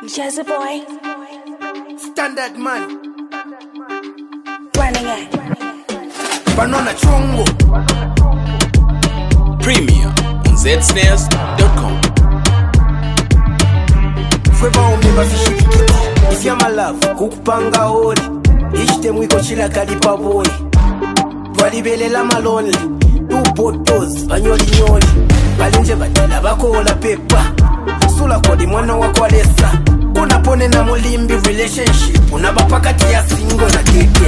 Jazzy boy, standard man, running it. Banana chungu, Premium on zsnares.com. Fweba umeba fishikiti. If you're my love, kukupanga hori. Ishte mwiko chila kalipa boy. Walibele la malonely. Two bottles, banyoli nyoli. Balinje batila bako ola pepa. Sula kodi mwana wakwalesa. Unapone na mulimbi relationship. Unabapakati ya singo na keke.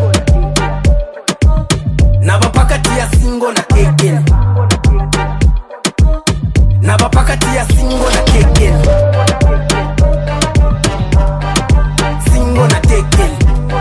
Nabapakati ya singo na keke. Nabapakati ya singo na keke. Singo na keke.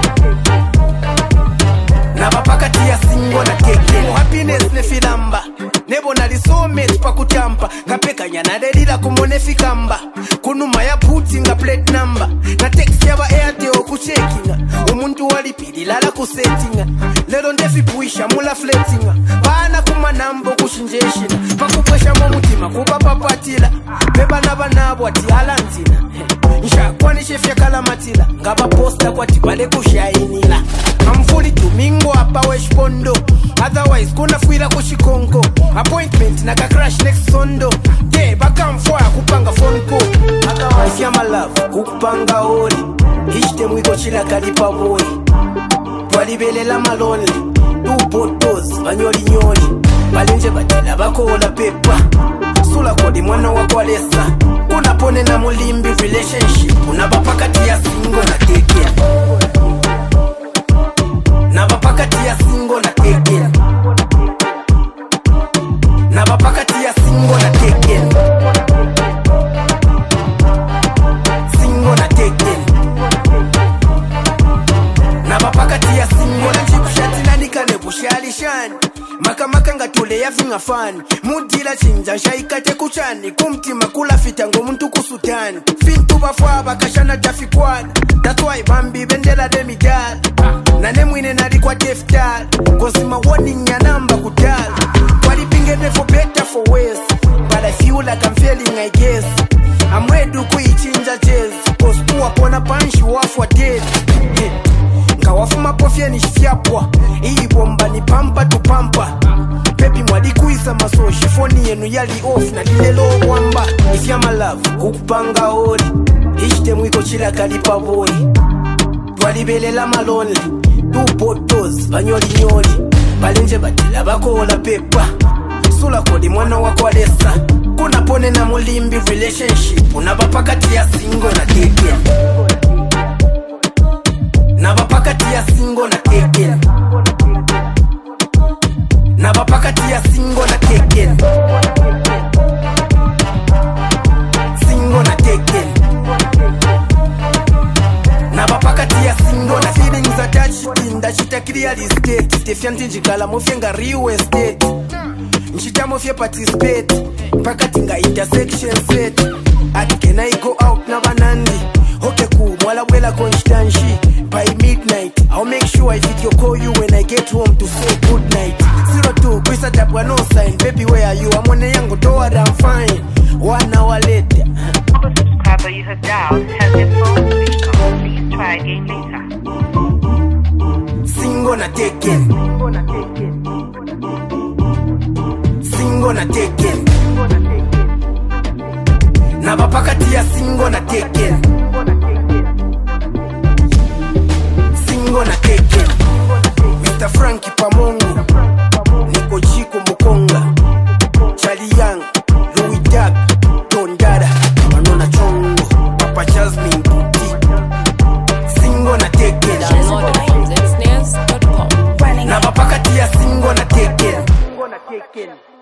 Nabapakati ya singo na keke. Happiness ne filamba. Nebo na soulmate pa kutampa. Kapeka nyana delila kumone fikamba. Kunuma ya puti nga plate number. Na text yaba Airtel kuchekinga. Umuntu walipidi lala kusetinga. Lelo ndefi puisha mula fletinga. Bana kuma nambo kushinjeshina. Pakupwesha momutima kuba papatila. Beba nabanabo ati halantina. Nsha kwani chef ya kalamatila. Ngaba posta kwa tibale kushainila. I'm fully domingo hapa weshpondo. Otherwise kuna fuira kushikonko. Appointment na crash next sondo. Yeah, baka mfoya kupanga phone call. Otherwise ya my love kukupanga hori. Ishte mwiko chila kalipa boy. Walibele la malonely. Two bottles banyoli nyoli. Balinje batila bako ola pepa. Sula kodi mwana wakwalesa. Unapone na mulimbi relationship. Unabapakati ya singo na keke. Nabapakati ya singo na keke. Nabapakati ya singo na keke. Singo na keke. Nabapakati ya singo na chikushati na nikane bushali shani. Makamaka nga tule ya finga fani. Mudila chinja shaikate kuchani. Kumtima kula fitango muntu kusutani. Fintu bafwaba kashana jafikwana. That's why Bambi bendela demidal. Na nemwine nali kwa deftal. Cause my warning ya namba kudal. Wali pingene for better for worse. But I feel like I'm failing I guess. I'm ready to kuichinja jazz. Cause kuwa pona panshi wafwa dead. Ngawafu mapofye nishifyapwa. Hii bomba ni pampa tu pampa. Baby mwadi kuisa maso. Shifoni yenu yali off na lilelo wamba. If you're my love kukupanga hori. Ishte mwiko chila kalipa boy. Walibele la malonely. Two bottles banyoli nyoli. Balinje batila bako ola pepa. Sula kodi mwana wakwalesa. Unapone na mulimbi relationship. Unabapakati ya singo na keke. Nabapakati ya singo na keke. Nabapakati ya singo na keke. Singo na keke. Nabapakati ya singo na feelings attached in that shit a clear estate. Stefianti njikala mofye nga real estate. Nchita mofye participate. Pakati nga intersection set. Ati can I go out na banandi. Okay cool, mwala wela konstanshi. By midnight, I'll make sure I video call you when I get home to say good night. 02, Kwisa tapwa no sign. Baby where are you? I'm on a yango door and I'm fine. 1 hour later. The subscriber you have dialed has their phone switched off. Please try again later. Singo na taken. Singo na taken. Nabapakati ya singo na taken. Singo na taken. Mr. Frankie Pamongo. Niko Chico Mukonga. Charlie Young. Louis Jack. Don Dada. Banana chongo. Papa Jasmine Puti. Singo na taken. Download it from zsnares.com. Running it. Nabapakati ya singo na taken.